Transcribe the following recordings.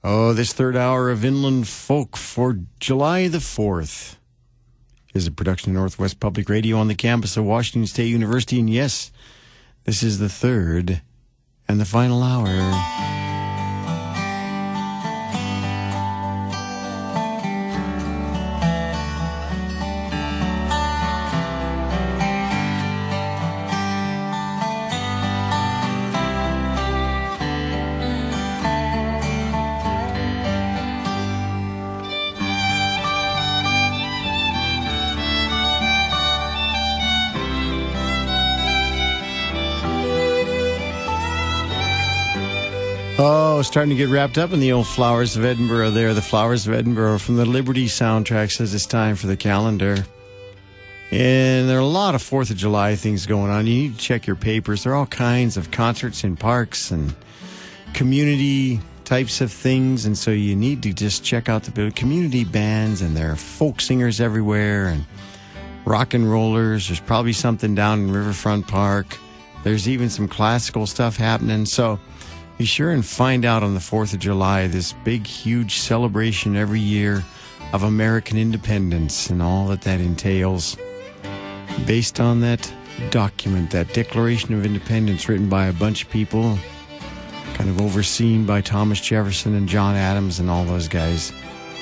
Oh, this third hour of Inland Folk for July the 4th is a production of Northwest Public Radio on the campus of Washington State University. And yes, this is the third and the final hour. Oh, starting to get wrapped up in the old Flowers of Edinburgh there. The Flowers of Edinburgh from the Liberty soundtrack says it's time for the calendar. And there are a lot of 4th of July things going on. You need to check your papers. There are all kinds of concerts in parks and community types of things. And so you need to just check out the community bands, and there are folk singers everywhere and rock and rollers. There's probably something down in Riverfront Park. There's even some classical stuff happening. So be sure and find out on the 4th of July, this big, huge celebration every year of American independence and all that entails. Based on that document, that Declaration of Independence written by a bunch of people, kind of overseen by Thomas Jefferson and John Adams and all those guys.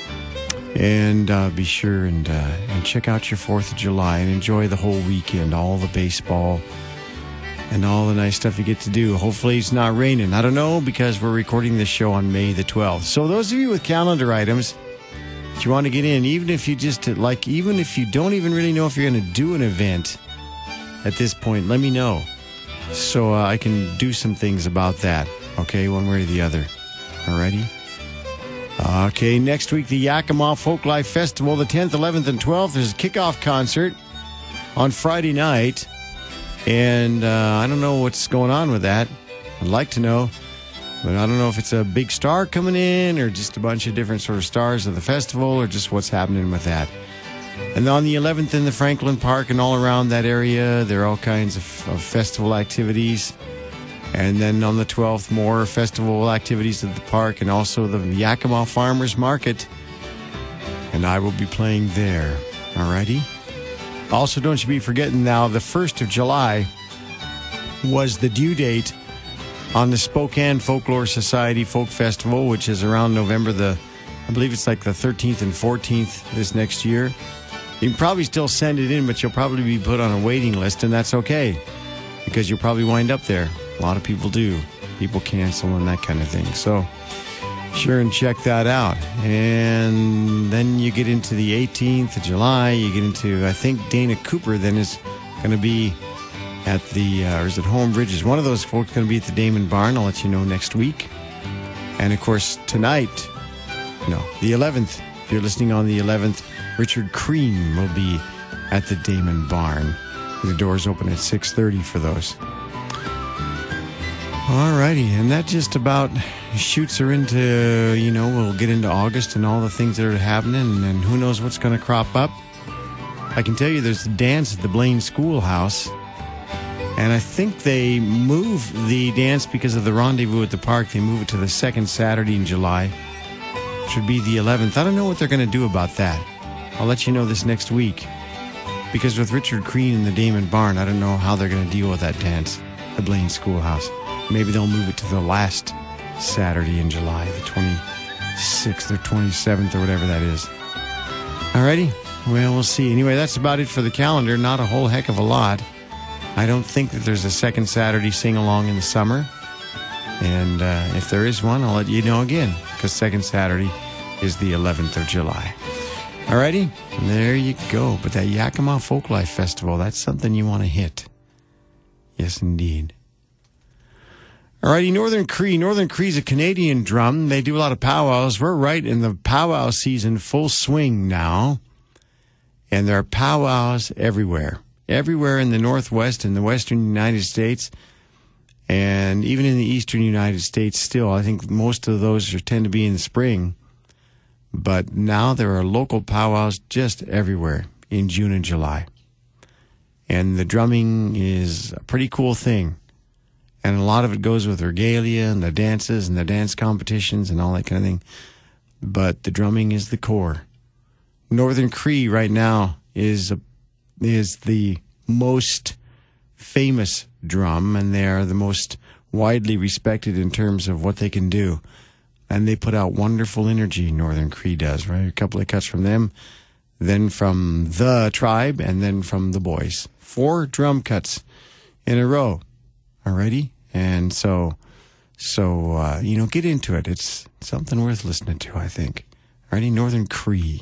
And be sure and check out your 4th of July and enjoy the whole weekend, all the baseball and all the nice stuff you get to do. Hopefully it's not raining. I don't know, because we're recording this show on May the 12th. So those of you with calendar items, if you want to get in, even if you don't even really know if you're going to do an event at this point, let me know. So I can do some things about that. Okay, one way or the other. Alrighty? Okay, next week, the Yakima Folklife Festival, the 10th, 11th, and 12th. There's a kickoff concert on Friday night. And I don't know what's going on with that. I'd like to know. But I don't know if it's a big star coming in or just a bunch of different sort of stars of the festival or just what's happening with that. And on the 11th in the Franklin Park and all around that area, there are all kinds of festival activities. And then on the 12th, more festival activities at the park and also the Yakima Farmers Market. And I will be playing there. Alrighty? Also, don't you be forgetting now, the 1st of July was the due date on the Spokane Folklore Society Folk Festival, which is around November I believe it's like the 13th and 14th this next year. You can probably still send it in, but you'll probably be put on a waiting list, and that's okay, because you'll probably wind up there. A lot of people do. People cancel and that kind of thing. So sure and check that out. And then you get into the 18th of July. You get into, I think Dana Cooper then is going to be at the, or is it Home Bridges? One of those folks going to be at the Damon Barn. I'll let you know next week. And of course, tonight, the 11th, if you're listening on the 11th, Richard Crean will be at the Damon Barn. The doors open at 6:30 for those. Alrighty, and that just about shoots her into, we'll get into August and all the things that are happening, and who knows what's going to crop up. I can tell you there's a dance at the Blaine Schoolhouse, and I think they move the dance because of the rendezvous at the park. They move it to the second Saturday in July, which would be the 11th. I don't know what they're going to do about that. I'll let you know this next week, because with Richard Crean and the Damon Barn, I don't know how they're going to deal with that dance, the Blaine Schoolhouse. Maybe they'll move it to the last Saturday in July, the 26th or 27th or whatever that is. Alrighty? Well, we'll see. Anyway, that's about it for the calendar. Not a whole heck of a lot. I don't think that there's a second Saturday sing-along in the summer. And if there is one, I'll let you know again, because second Saturday is the 11th of July. Alrighty? There you go. But that Yakima Folklife Festival, that's something you want to hit. Yes, indeed. Alrighty, Northern Cree. Northern Cree's a Canadian drum. They do a lot of powwows. We're right in the powwow season, full swing now. And there are powwows everywhere. Everywhere in the Northwest and the Western United States. And even in the Eastern United States still. I think most of those tend to be in the spring. But now there are local powwows just everywhere in June and July. And the drumming is a pretty cool thing. And a lot of it goes with regalia and the dances and the dance competitions and all that kind of thing. But the drumming is the core. Northern Cree right now is the most famous drum, and they are the most widely respected in terms of what they can do. And they put out wonderful energy, Northern Cree does, right? A couple of cuts from them, then from the tribe, and then from the boys. 4 drum cuts in a row. Alrighty? And so get into it. It's something worth listening to, I think. Alrighty? Northern Cree.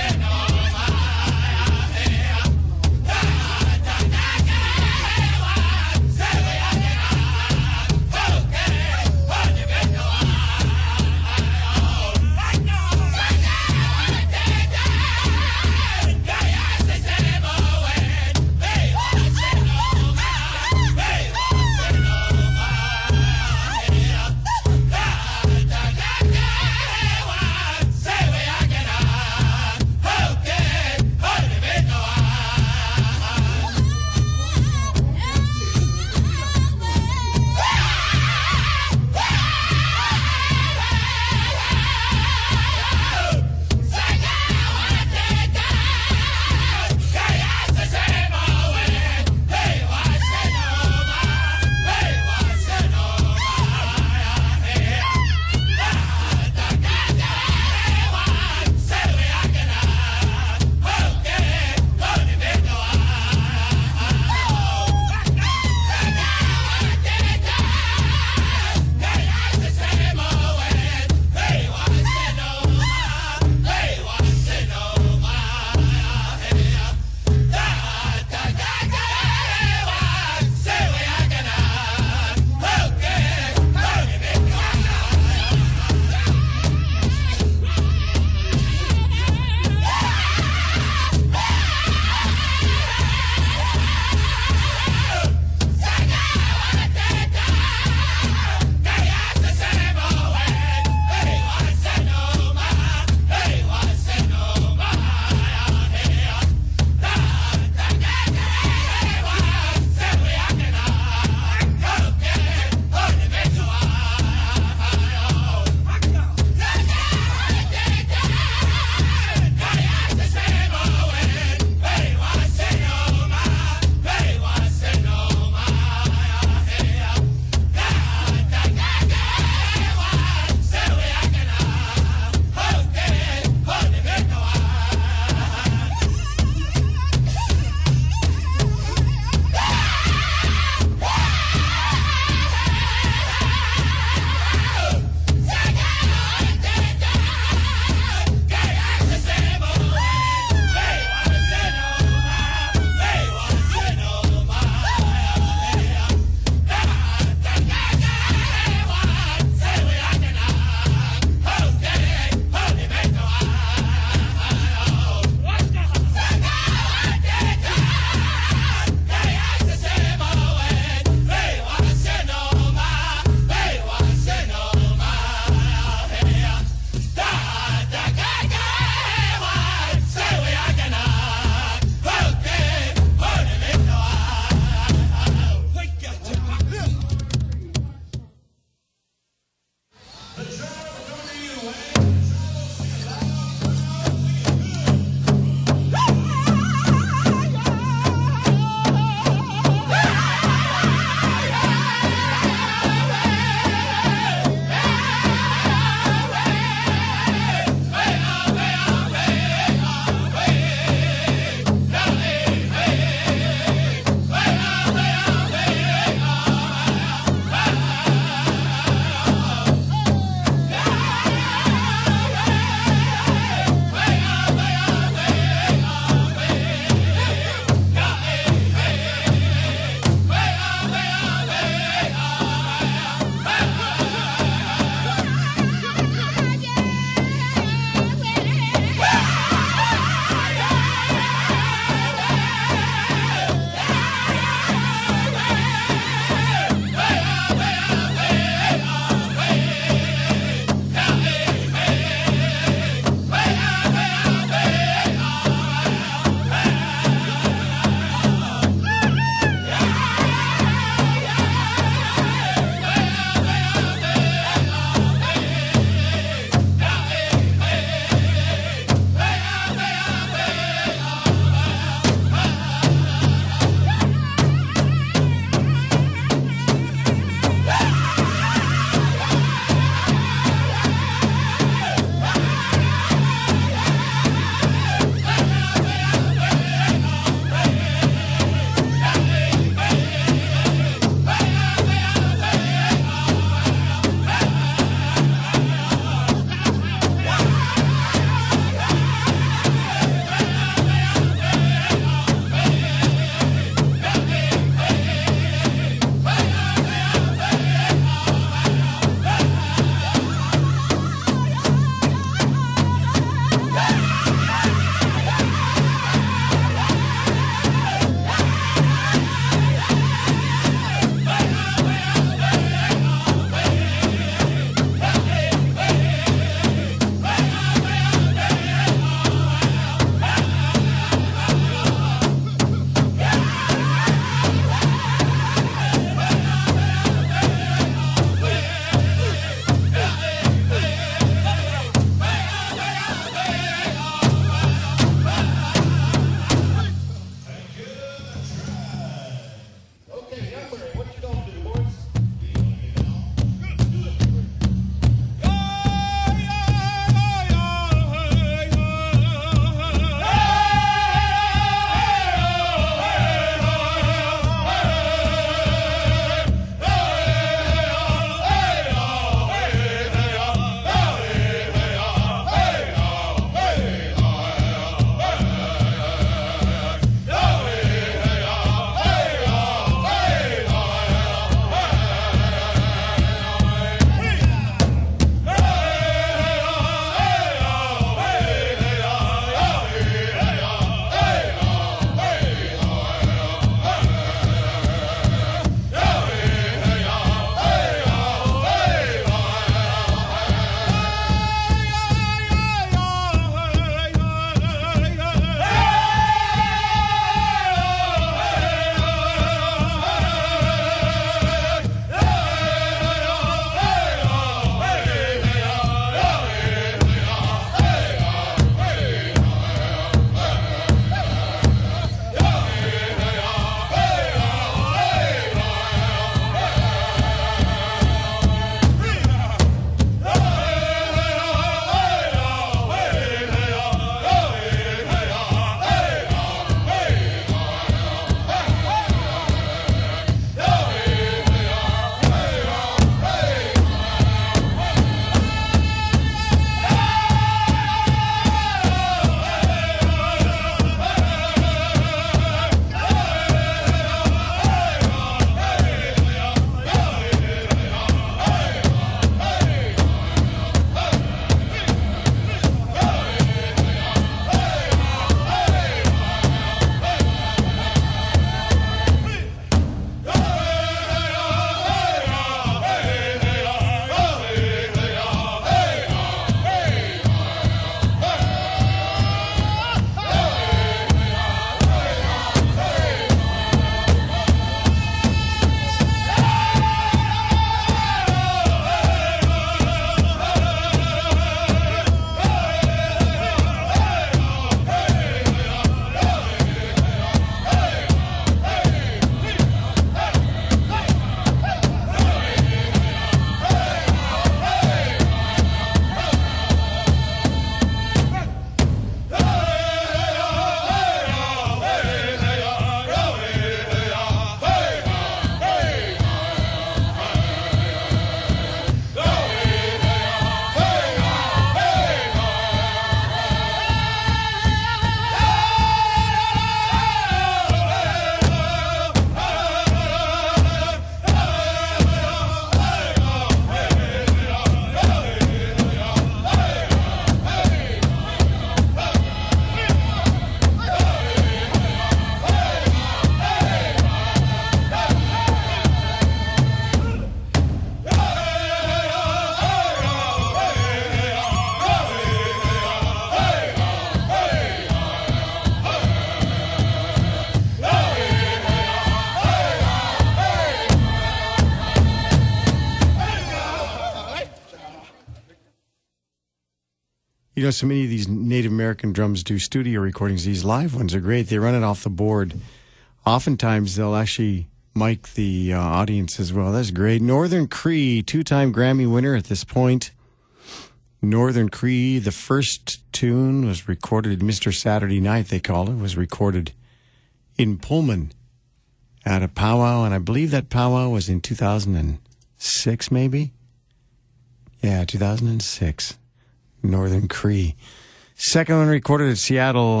so many of these Native American drums do studio recordings. These live ones are great. They run it off the board. Oftentimes, they'll actually mic the audience as well. That's great. Northern Cree, 2-time Grammy winner at this point. Northern Cree, the first tune was recorded, Mr. Saturday Night, they call it, was recorded in Pullman at a powwow, and I believe that powwow was in 2006, maybe? Yeah, 2006. Northern Cree. Second one recorded at Saddle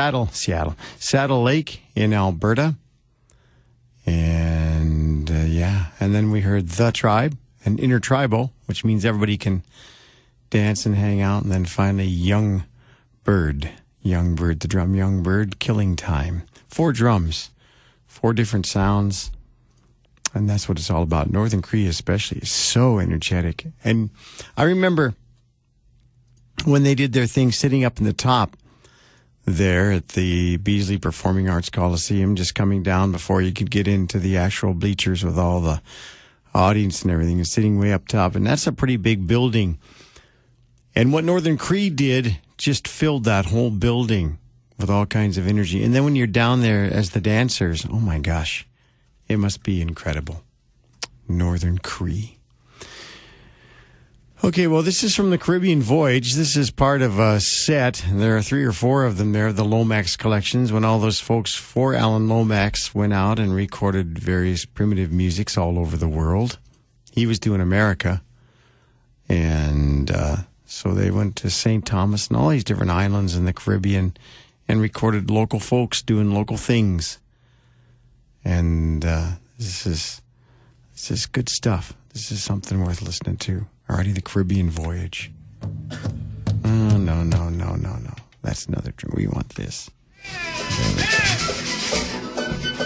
Lake in Alberta. And, and then we heard The Tribe and Intertribal, which means everybody can dance and hang out. And then finally, Young Bird, the drum Young Bird, Killing Time. 4 drums, 4 different sounds. And that's what it's all about. Northern Cree especially is so energetic. And I remember when they did their thing sitting up in the top there at the Beasley Performing Arts Coliseum, just coming down before you could get into the actual bleachers with all the audience and everything, and sitting way up top. And that's a pretty big building. And what Northern Cree did just filled that whole building with all kinds of energy. And then when you're down there as the dancers, oh my gosh, it must be incredible. Northern Cree. Okay, well, this is from the Caribbean Voyage. This is part of a set. There are 3 or 4 of them there, the Lomax collections, when all those folks for Alan Lomax went out and recorded various primitive musics all over the world. He was doing America. And so they went to St. Thomas and all these different islands in the Caribbean and recorded local folks doing local things. And this is good stuff. This is something worth listening to. Alrighty, the Caribbean Voyage. Oh, no. That's another drum. We want this. There we go.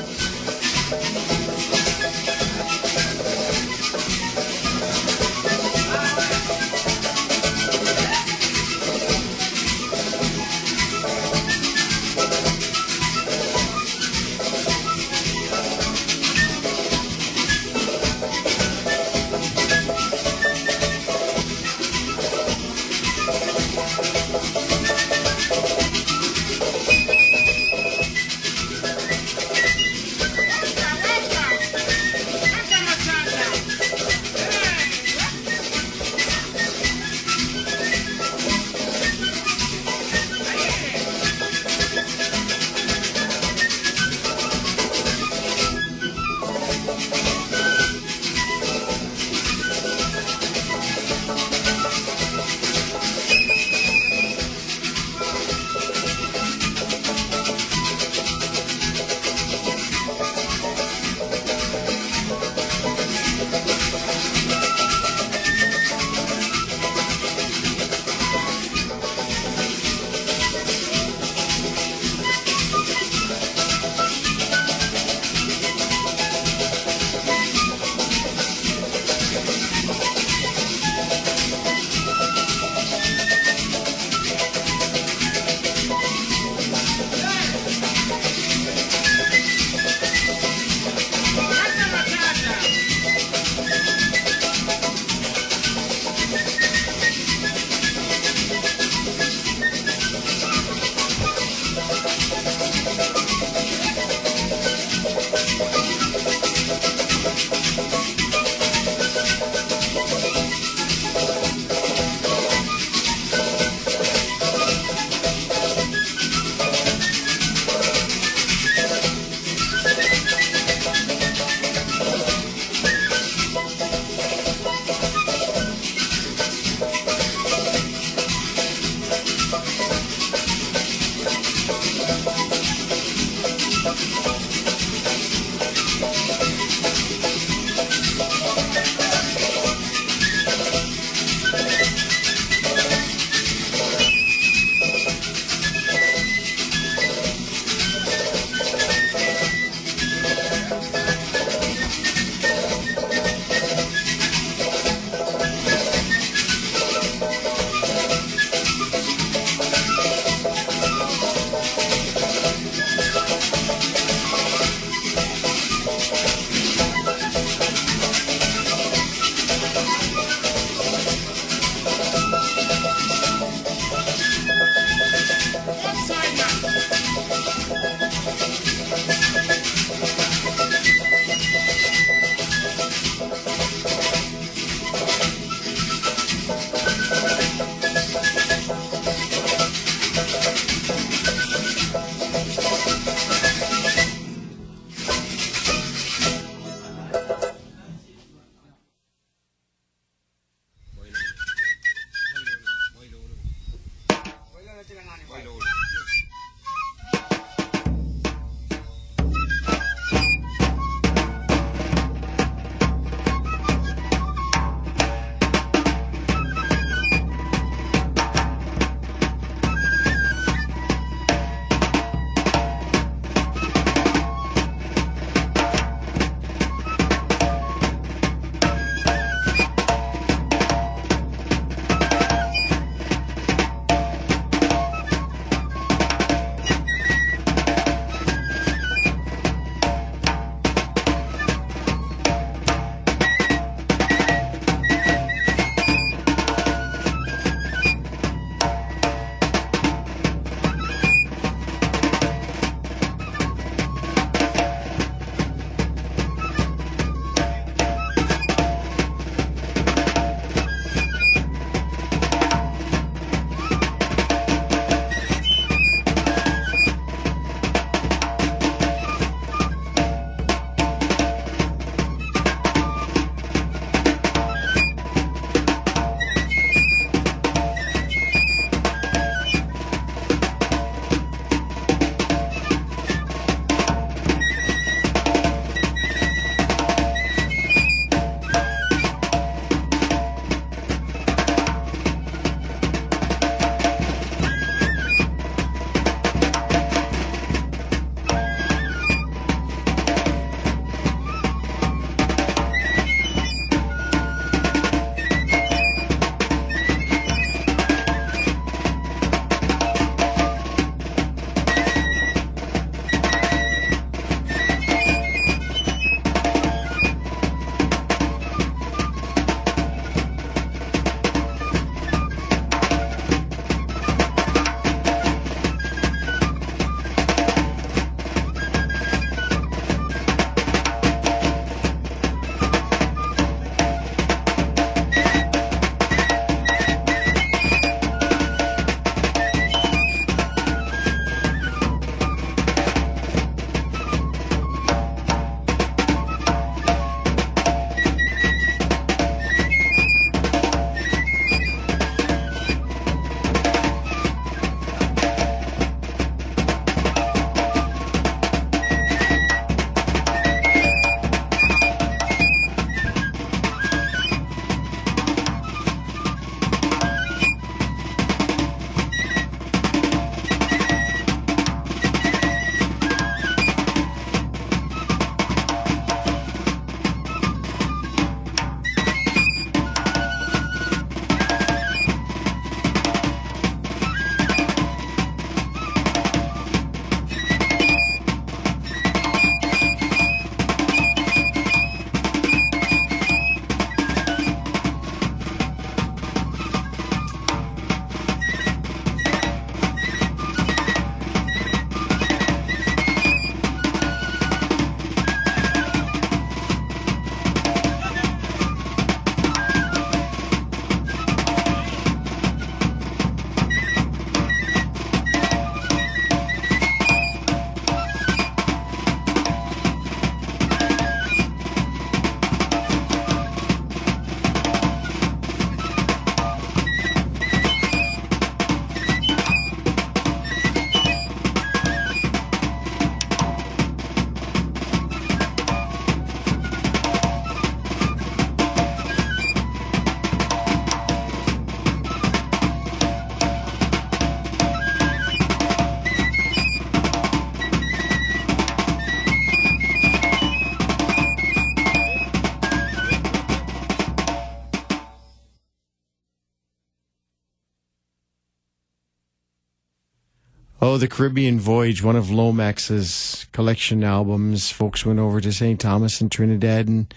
Oh, the Caribbean Voyage, one of Lomax's collection albums. Folks went over to St. Thomas and Trinidad and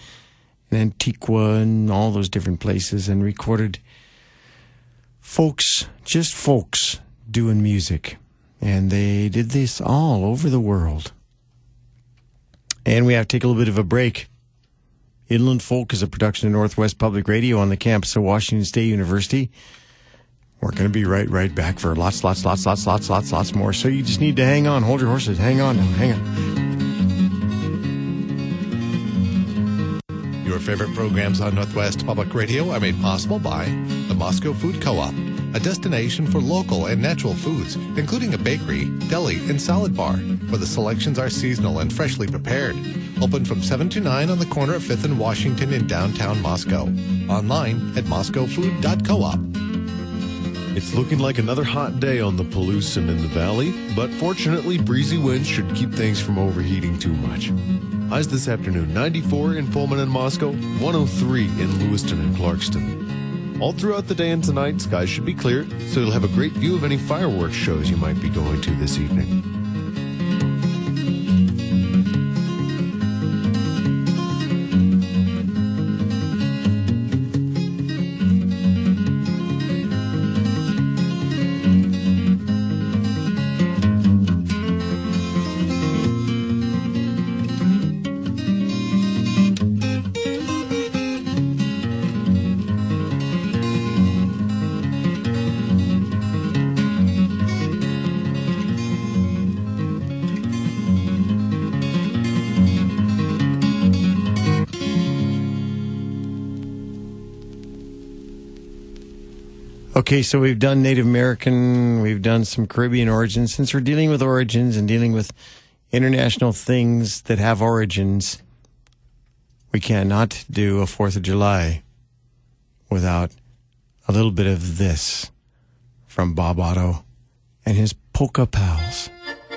Antigua and all those different places and recorded folks, just folks, doing music. And they did this all over the world. And we have to take a little bit of a break. Inland Folk is a production of Northwest Public Radio on the campus of Washington State University. We're going to be right back for lots more. So you just need to hang on. Hold your horses. Hang on now. Hang on. Your favorite programs on Northwest Public Radio are made possible by the Moscow Food Co-op a destination for local and natural foods, including a bakery, deli, and salad bar, where the selections are seasonal and freshly prepared. Open from 7 to 9 on the corner of 5th and Washington in downtown Moscow. Online at moscowfood.coop. It's looking like another hot day on the Palouse in the valley, but fortunately, breezy winds should keep things from overheating too much. Highs this afternoon, 94 in Pullman and Moscow, 103 in Lewiston and Clarkston. All throughout the day and tonight, skies should be clear, so you'll have a great view of any fireworks shows you might be going to this evening. Okay, so we've done Native American, we've done some Caribbean origins. Since we're dealing with origins and dealing with international things that have origins, we cannot do a 4th of July without a little bit of this from Bob Otto and his Polka Pals.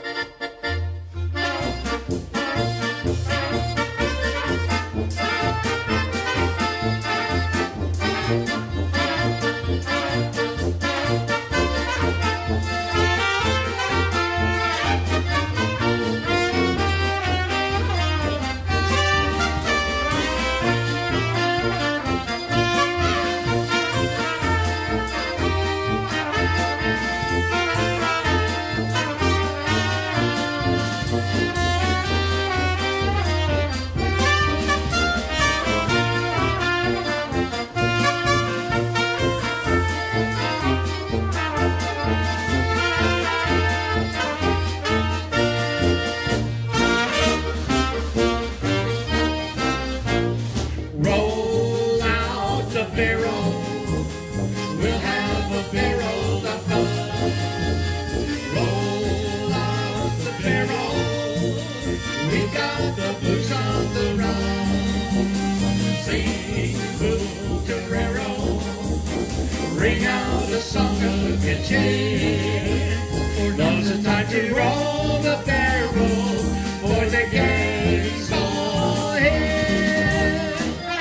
Ring out a song of your chain. Now's the time to roll the barrel for the game's all here.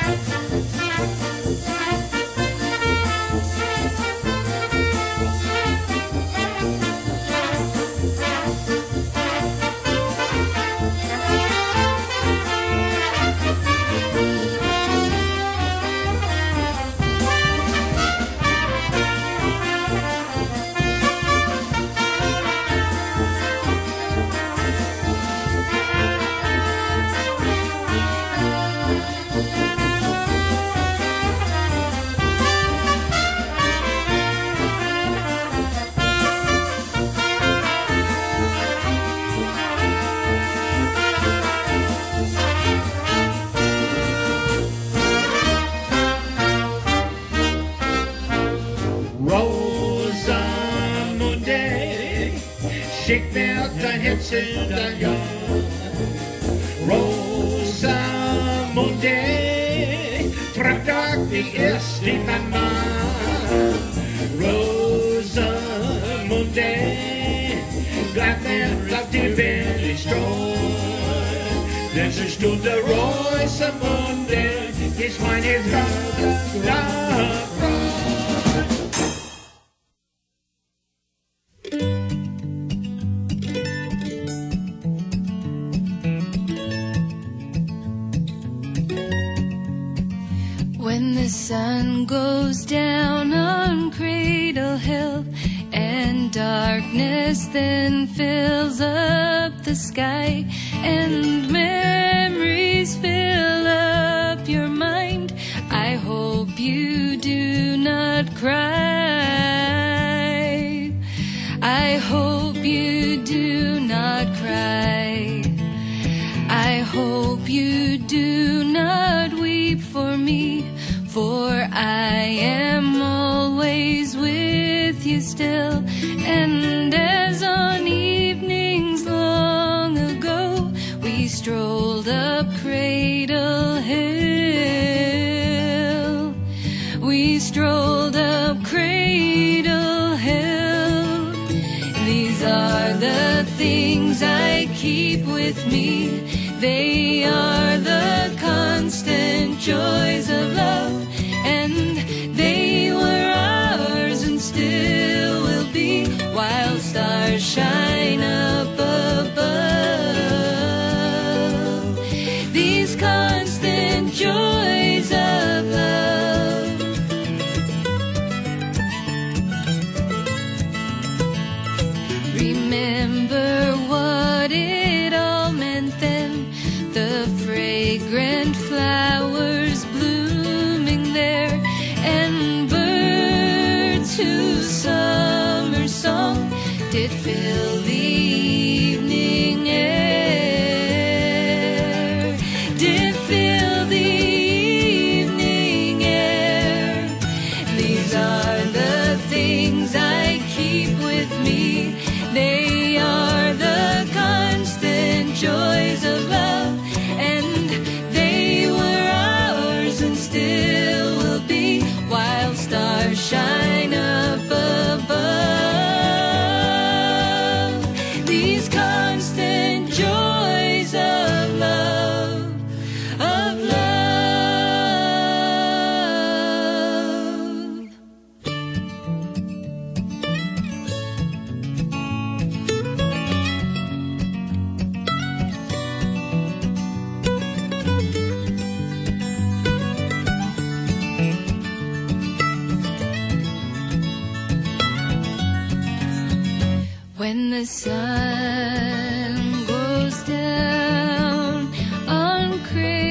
Shake out the heads in the yard. Rosamunde, trattarti esti mamma. Rosamunde, glad that love been destroyed. Then she stood the Rosamunde, his mind is love. When the sun goes down on Cradle Hill and darkness then fills up the sky and memories fill up your mind, I hope you do not cry. I hope you do not cry. I hope you do not weep for me, for I am always with still, and as on evenings long ago we strolled up Cradle Hill. We strolled up Cradle Hill. These are the things I keep with me. They are the constant joys of love, and they were ours and still will be while stars shine up above. These constant joys of love. Remember what it all meant then, the fragrant flowers blooming there, and birds whose summer song did fill the evening air, did fill the evening air. These are the things I keep with me. They are the constant joys of love, and they were ours and still will be while stars shine up above. These constant joys of love, of love. When the sun goes down on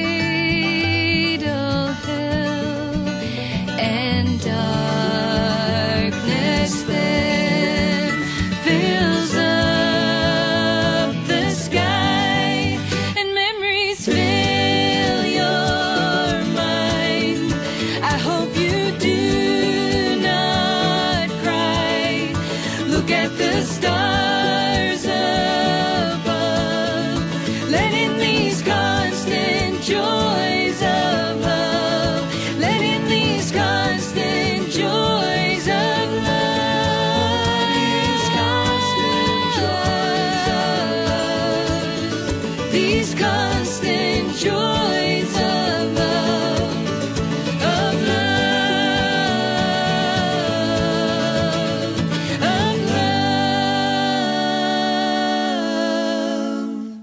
Cradle Hill and darkness then fills up the sky and memories fill your mind, I hope you do not cry. Look at the stars above, let in these constant joys of love, let in these constant joys of love, these constant joys of love, these constant joys of love, of love, of love.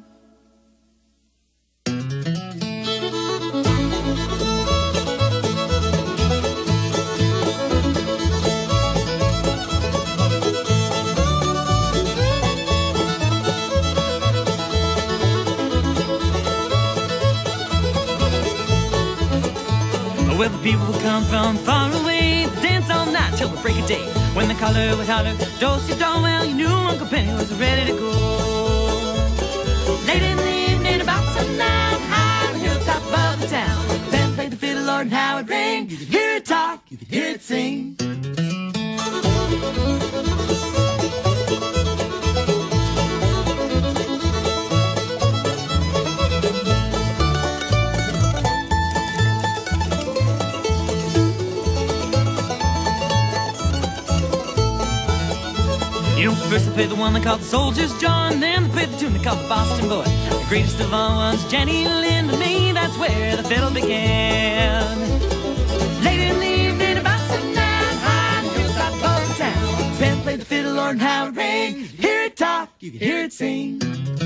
Well, the people will come from far away, dance all night till the break of day. When the caller would holler, do-si-do, well, you knew Uncle Penny was ready to go. Late in the evening, about sundown, high on the hilltop above the town, Ben played the fiddle, Lord, and how it rang. You could hear it talk, you could hear it sing. You know, first they played the one they called the Soldier's John, then they played the tune they called the Boston Boy. The greatest of all was Jenny Lind. To me, that's where the fiddle began. Late in the evening, about sundown, high on the hilltop above the town, Ben played the fiddle, Lord, and how it rang. You could hear it talk, you could hear it sing.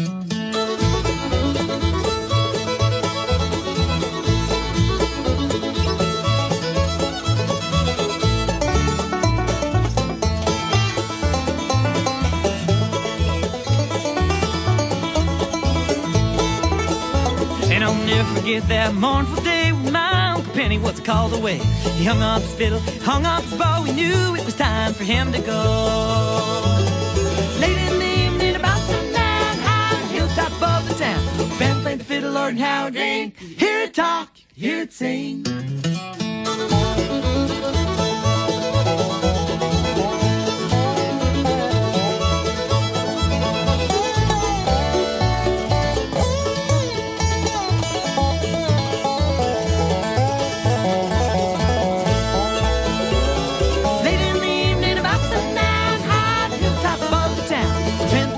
And I'll never forget that mournful day when my Uncle Penny was called away. He hung up his fiddle, hung up his bow, he knew it was time for him to go. Late in the evening, about sundown, high on the hilltop above the town, Ben played the fiddle, Lord, and how it rang. Hear it talk, hear it sing.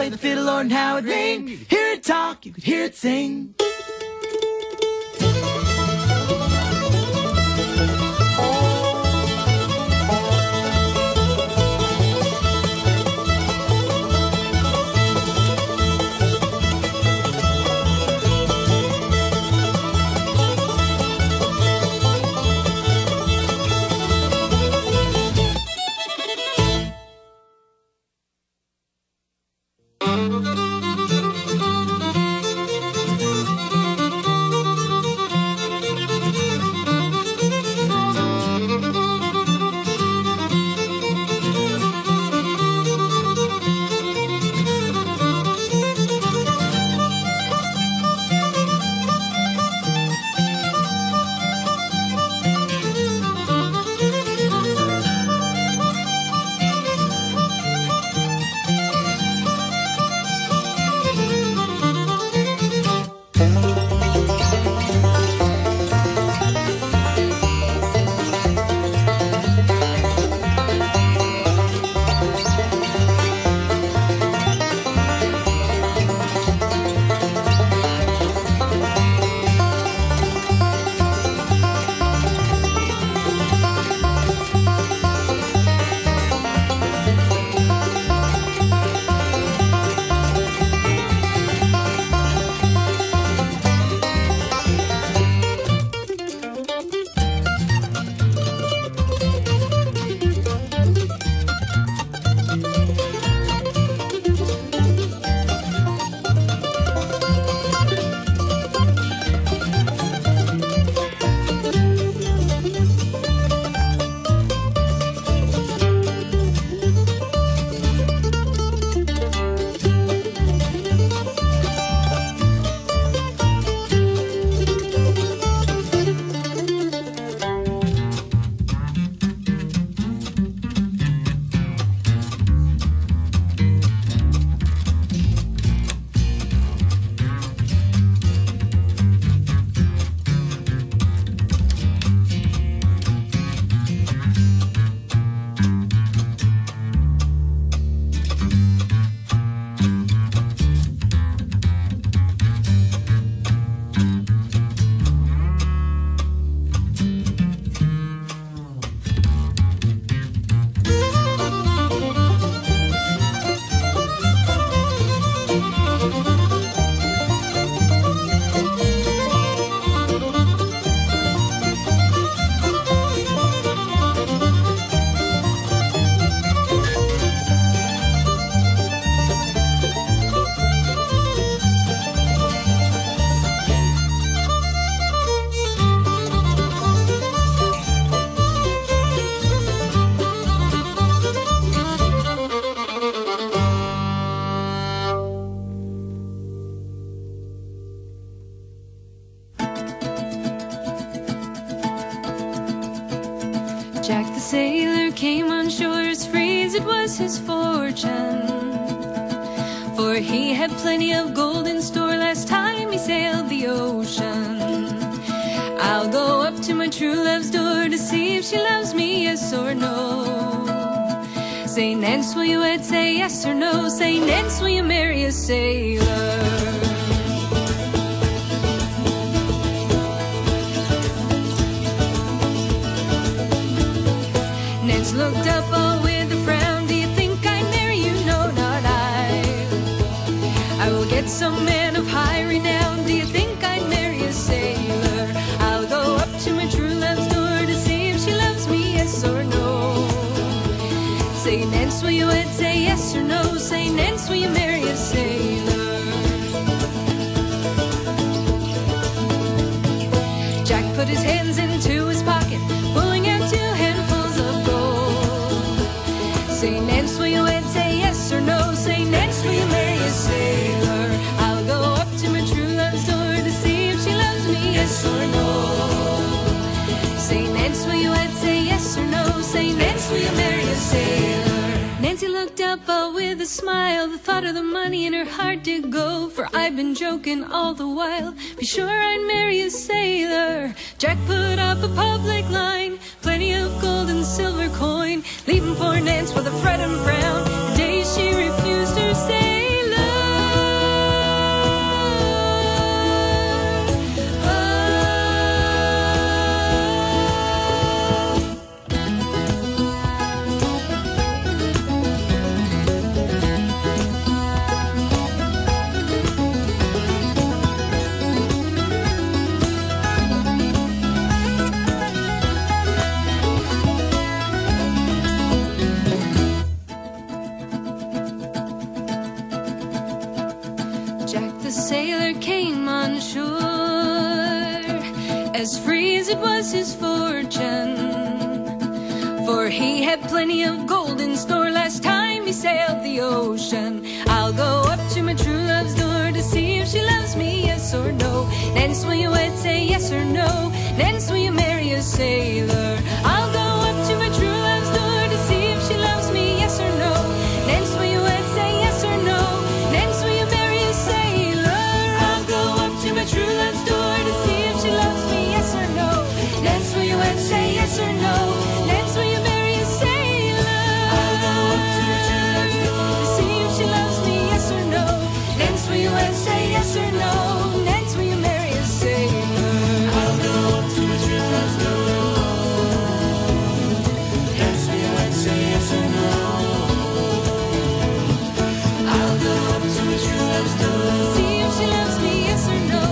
played the fiddle, Lord, and how it rang. Hear it talk, you could hear it sing. Jack the sailor came on shore as free as it was his fortune, for he had plenty of gold in store last time he sailed the ocean. I'll go up to my true love's door to see if she loves me, yes or no. Say, Nance, will you wed? Say yes or no. Say, Nance, will you marry a sailor? Nance looked up all with a frown. Do you think I'd marry you? No, not I. I will get some man of high renown. Do you think I'd marry a sailor? I'll go up to my true love's door to see if she loves me, yes or no. Say, Nance, will you wed? Say yes or no. Say, Nance, will you marry a sailor? Jack put his hands into his pocket, pulling out 2 handfuls of gold. Say, Nance, will you wed? Say yes or no. Say, Nance, will you marry a sailor? I'll go up to my true love's door to see if she loves me, yes or no. Say, Nance, will you wed? Say yes or no. Say, Nance, will you marry a sailor? Nancy looked up all with a smile. The thought of the money in her heart did go, for I've been joking all the while. Be sure I'd marry a sailor. Jack put up a public line, plenty of gold and silver coin, leaving poor Nance with a fret and frown the day she refused her sailor. the sailor came on shore, as free as it was his fortune, for he had plenty of gold in store last time he sailed the ocean. I'll go up to my true love's door to see if she loves me, yes or no. Nance, will you wed, say yes or no? Nance, will you marry a sailor? I'll go up to my true love's door to see if she loves me, yes or no. Nance, will you wed, say yes or no? Nance, will you marry a sailor? I'll go up to my true love's door to see if she loves me, yes or no. Nance, will you wed, say yes or no? Nance, will you marry a sailor? I'll go up to my true love's door to see if she loves me, yes or no. Nance, will you wed, say yes or no? Nance, will you marry a sailor? I'll go up to my true love's door. Nance, will you wed, say yes or no? I'll go up to my true love's door to see if she loves me, yes or no.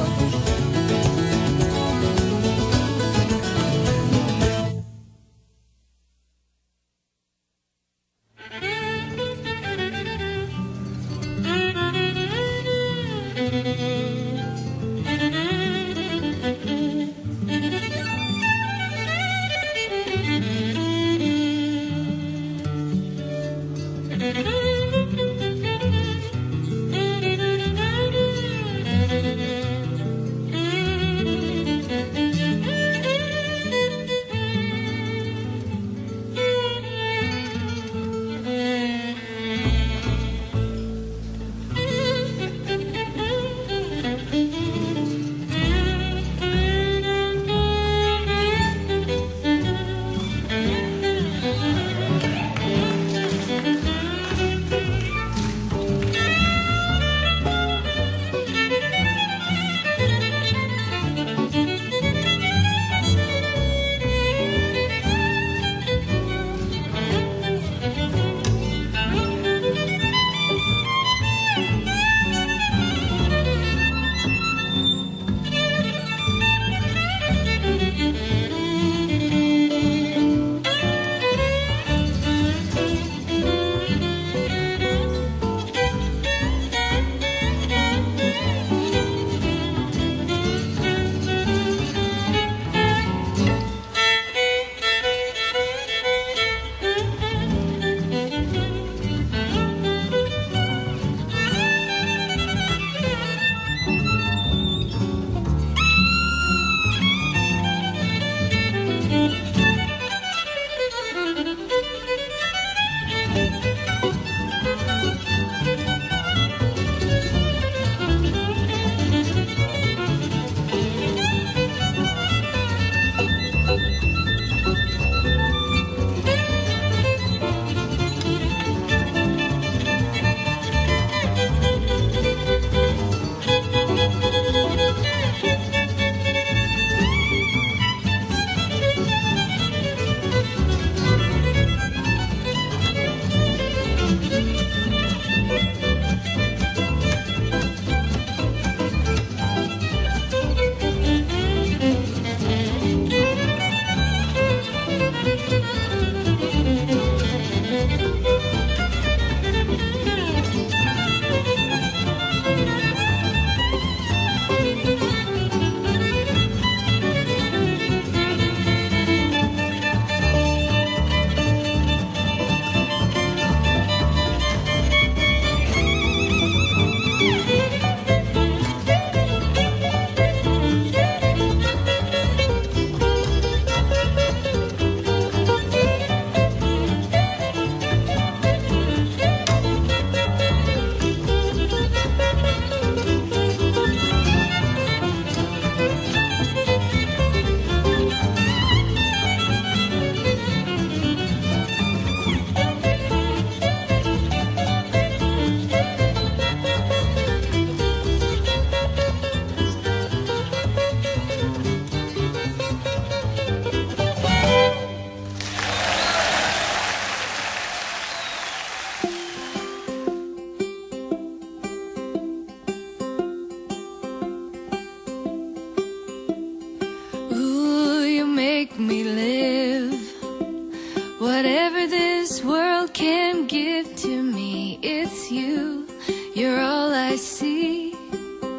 Whatever this world can give to me, it's you. You're all I see.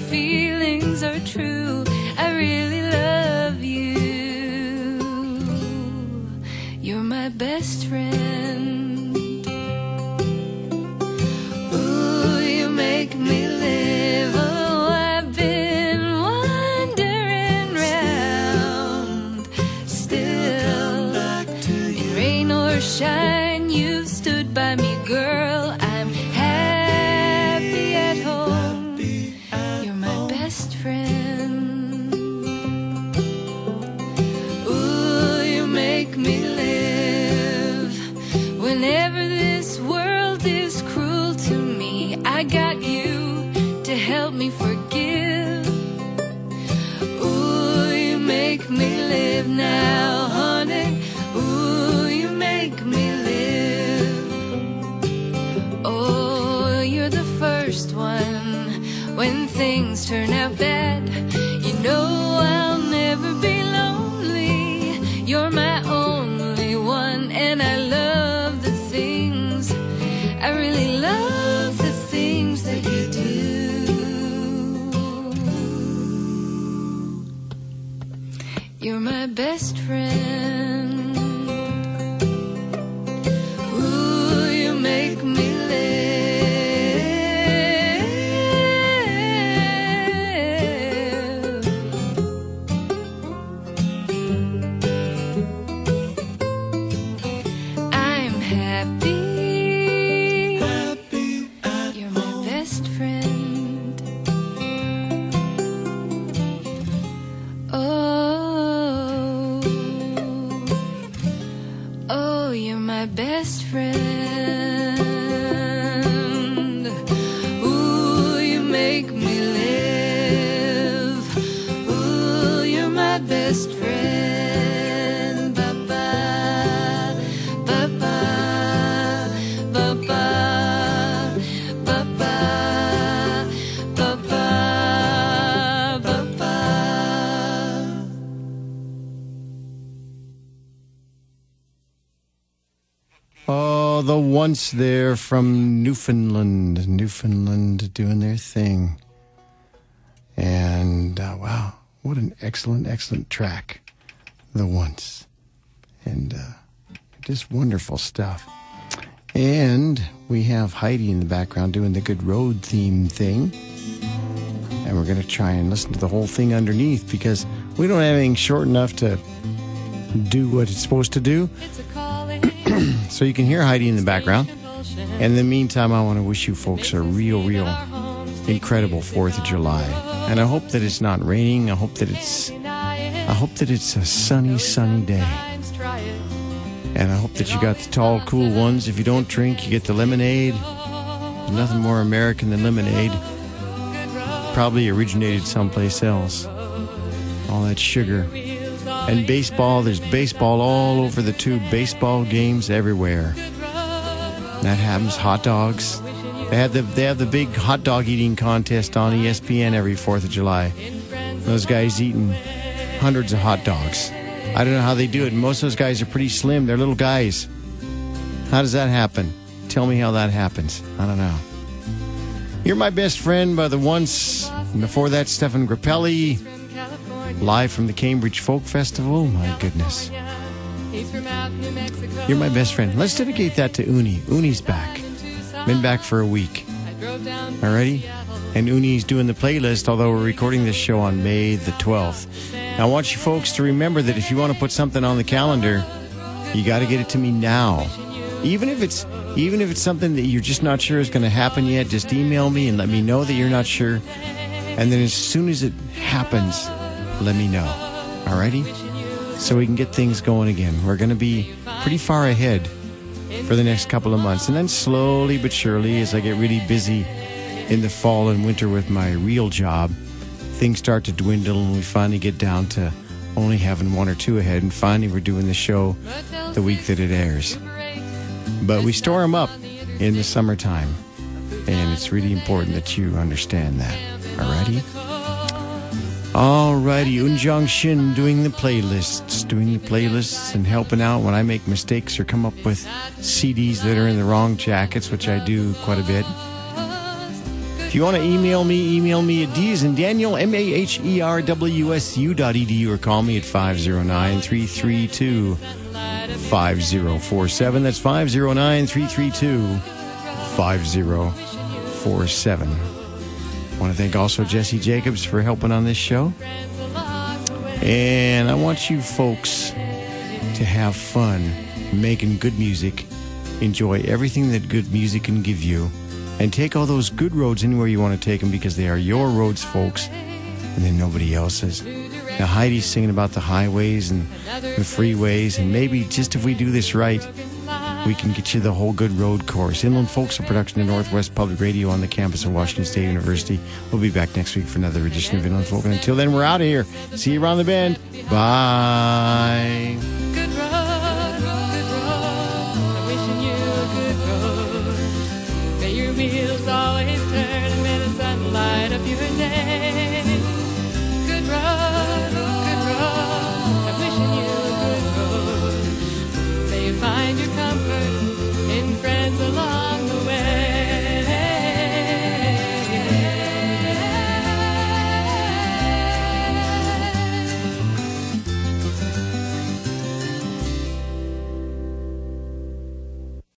feelings are true. I really love you. You're my best friend. Ooh, you make me live. Oh, I've been wandering round. Still, in rain or shine, you've stood by me, girl. I'm happy at home. You're my best friend. Ooh, you make me live. Whenever this world is cruel to me, I got you to help me forgive. Ooh, you make me live now, honey. Ooh, you make me live. Oh, you're the first one when things turn out bad. You know I'll never be lonely. You're my only one, and I love the things, I really love the things that you do. You're my best friend. Ooh, you make me live. I'm happy. You're my best friend. Oh, oh, you're my best friend. Ooh, you make me live. Ooh, you're my best friend. Ba-ba, ba-ba, ba-ba, ba-ba, ba-ba, ba-ba. Oh, the Once there from Newfoundland. Newfoundland doing their thing. And wow, what an excellent, excellent track. The Once. And just wonderful stuff. And we have Heidi in the background doing the Good Road theme thing. And we're going to try and listen to the whole thing underneath because we don't have anything short enough to do what it's supposed to do. It's a calling. So you can hear Heidi in the background. And in the meantime, I want to wish you folks a real, incredible 4th of July. And I hope that it's not raining. I hope that it's a sunny, sunny day. And I hope that you got the tall, cool ones. If you don't drink, you get the lemonade. There's nothing more American than lemonade. Probably originated someplace else. All that sugar. And baseball, there's baseball all over the tube. Baseball games everywhere. That happens. Hot dogs. They have the big hot dog eating contest on ESPN every 4th of July. Those guys eating hundreds of hot dogs. I don't know how they do it. Most of those guys are pretty slim. They're little guys. How does that happen? Tell me how that happens. I don't know. You're My Best Friend by the Once. And before that, Stefan Grappelli. Live from the Cambridge Folk Festival. My goodness. You're My Best Friend. Let's dedicate that to Uni. Uni's back. Been back for a week. Alrighty? And Uni's doing the playlist, although we're recording this show on May the 12th. Now, I want you folks to remember that if you want to put something on the calendar, you got to get it to me now. Even if it's something that you're just not sure is going to happen yet, just email me and let me know that you're not sure. And then as soon as it happens, let me know. Alrighty? So we can get things going again. We're going to be pretty far ahead for the next couple of months. And then slowly but surely, as I get really busy in the fall and winter with my real job, things start to dwindle and we finally get down to only having one or two ahead. And finally, we're doing the show the week that it airs. But we store them up in the summertime. And it's really important that you understand that. Alrighty? Alrighty, Unjong Shin doing the playlists and helping out when I make mistakes or come up with CDs that are in the wrong jackets, which I do quite a bit. If you want to email me at D as in Daniel, MAHERWSU.edu, or call me at 509-332-5047. That's 509-332-5047. I want to thank also Jesse Jacobs for helping on this show. And I want you folks to have fun making good music. Enjoy everything that good music can give you. And take all those good roads anywhere you want to take them, because they are your roads, folks, and they're nobody else's. Now, Heidi's singing about the highways and the freeways, and maybe just if we do this right, we can get you the whole good road course. Inland Folks, a production of Northwest Public Radio on the campus of Washington State University. We'll be back next week for another edition of Inland Folk. And until then, we're out of here. See you around the bend. Bye.